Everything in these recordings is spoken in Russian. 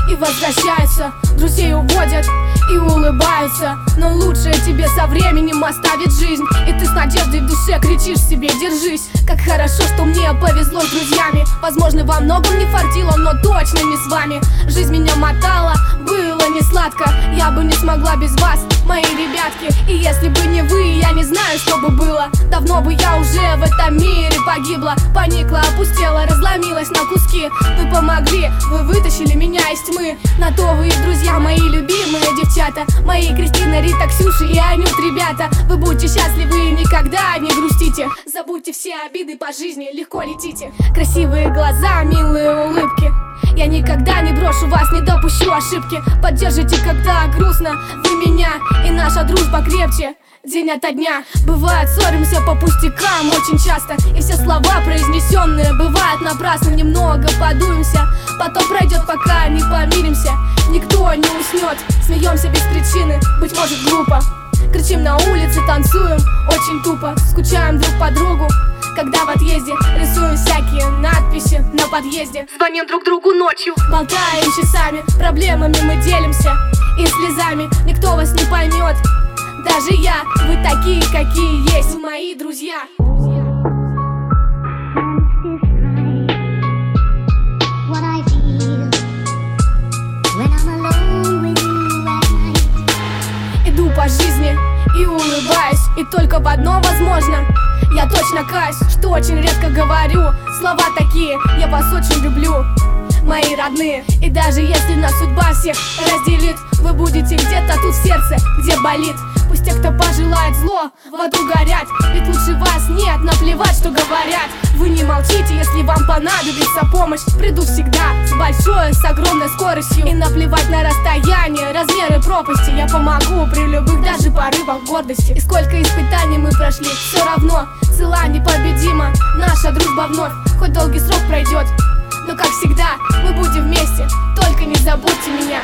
и возвращаются, друзей уводят и улыбаются. Но лучшее тебе со временем оставит жизнь, и ты с надеждой в душе кричишь себе: держись. Как хорошо, что мне повезло с друзьями. Возможно, во многом не фартило, но точно не с вами. Жизнь меня мотала, было не сладко. Я бы не смогла без вас, мои ребятки. И если бы не вы, я не знаю, что бы было. Давно бы я уже в этом мире погибла. Поникла, опустела, разломилась на куски. Вы помогли, вы вытащили меня из тьмы. На то вы и друзья, мои любимые девчата. Мои Кристина, Рита, Ксюша и Анют, ребята. Вы будьте счастливы и никогда не грустите. Забудьте все обиды по жизни, легко летите. Красивые глаза, милые улыбки. Я никогда не брошу вас, не допущу ошибки. Поддержите, когда грустно вы меня, и наша дружба крепче день ото дня. Бывает, ссоримся по пустякам очень часто, и все слова произнесенные бывают напрасно. Немного подуемся, потом пройдет, пока не помиримся. Никто не уснет, смеемся без причины, быть может глупо. Кричим на улице, танцуем очень тупо. Скучаем друг по другу, когда в отъезде. Рисуем всякие надписи на подъезде. Звоним друг другу ночью, болтаем часами. Проблемами мы делимся и слезами. Никто вас не поймет, даже я. Вы такие, какие есть, вы мои друзья. Иду по жизни и улыбаюсь, и только в одном возможно. Я точно каюсь, что очень редко говорю слова такие: я вас очень люблю, мои родные. И даже если нас судьба всех разделит, вы будете где-то тут в сердце, где болит. Пусть те, кто пожелает зло, в аду горят. Ведь лучше вас нет, наплевать, что говорят. Вы не молчите, если вам понадобится помощь. Приду всегда с большой, с огромной скоростью. И наплевать на расстояние, размеры пропасти. Я помогу при любых даже порывах гордости. И сколько испытаний мы прошли, все равно цела непобедима наша дружба вновь. Хоть долгий срок пройдет, но как всегда мы будем вместе. Только не забудьте меня.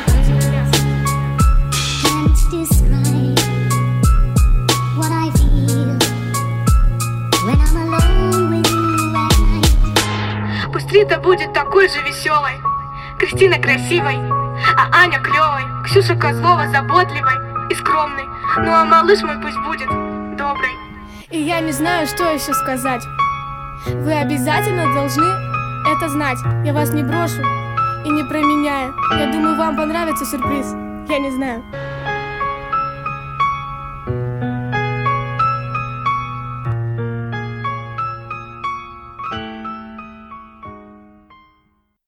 Пусть Рита будет такой же веселой, Кристина красивой, а Аня клевой, Ксюша Козлова заботливой и скромной. Ну а малыш мой пусть будет добрый. И я не знаю, что еще сказать. Вы обязательно должны это знать. Я вас не брошу и не променяю. Я думаю, вам понравится сюрприз. Я не знаю.